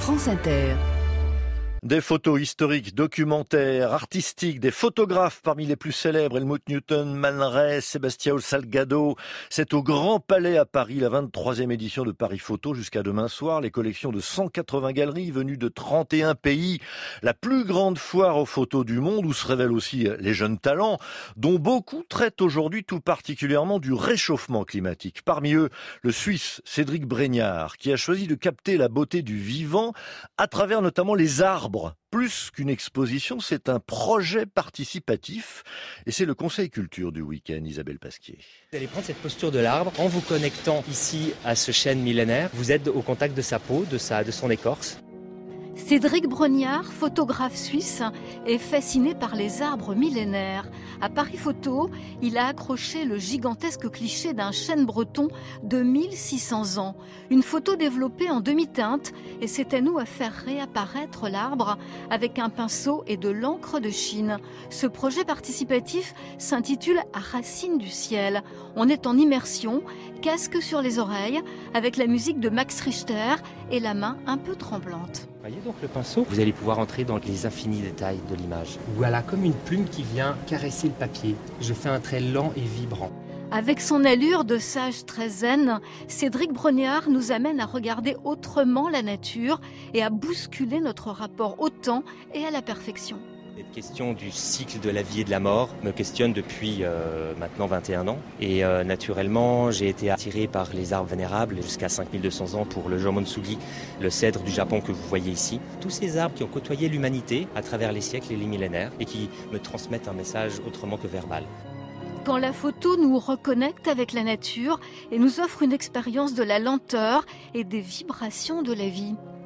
France Inter. Des photos historiques, documentaires, artistiques, des photographes parmi les plus célèbres, Helmut Newton, Man Ray, Sebastião Salgado. C'est au Grand Palais à Paris, la 23e édition de Paris Photo jusqu'à demain soir. Les collections de 180 galeries venues de 31 pays. La plus grande foire aux photos du monde où se révèlent aussi les jeunes talents, dont beaucoup traitent aujourd'hui tout particulièrement du réchauffement climatique. Parmi eux, le Suisse Cédric Breniart, qui a choisi de capter la beauté du vivant à travers notamment les arbres. Plus qu'une exposition, c'est un projet participatif et c'est le Conseil Culture du week-end, Isabelle Pasquier. Vous allez prendre cette posture de l'arbre en vous connectant ici à ce chêne millénaire. Vous êtes au contact de sa peau, de son écorce. Cédric Breniart, photographe suisse, est fasciné par les arbres millénaires. À Paris Photo, il a accroché le gigantesque cliché d'un chêne breton de 1600 ans. Une photo développée en demi-teinte et c'est à nous à faire réapparaître l'arbre avec un pinceau et de l'encre de Chine. Ce projet participatif s'intitule « Racines du ciel ». On est en immersion, casque sur les oreilles, avec la musique de Max Richter et la main un peu tremblante. Voyez donc le pinceau, vous allez pouvoir entrer dans les infinis détails de l'image. Voilà, comme une plume qui vient caresser le papier. Je fais un trait lent et vibrant. Avec son allure de sage très zen, Cédric Breniart nous amène à regarder autrement la nature et à bousculer notre rapport au temps et à la perfection. Cette question du cycle de la vie et de la mort me questionne depuis maintenant 21 ans. Et naturellement, j'ai été attiré par les arbres vénérables jusqu'à 5200 ans pour le Jomonsugi, le cèdre du Japon que vous voyez ici. Tous ces arbres qui ont côtoyé l'humanité à travers les siècles et les millénaires et qui me transmettent un message autrement que verbal. Quand la photo nous reconnecte avec la nature et nous offre une expérience de la lenteur et des vibrations de la vie.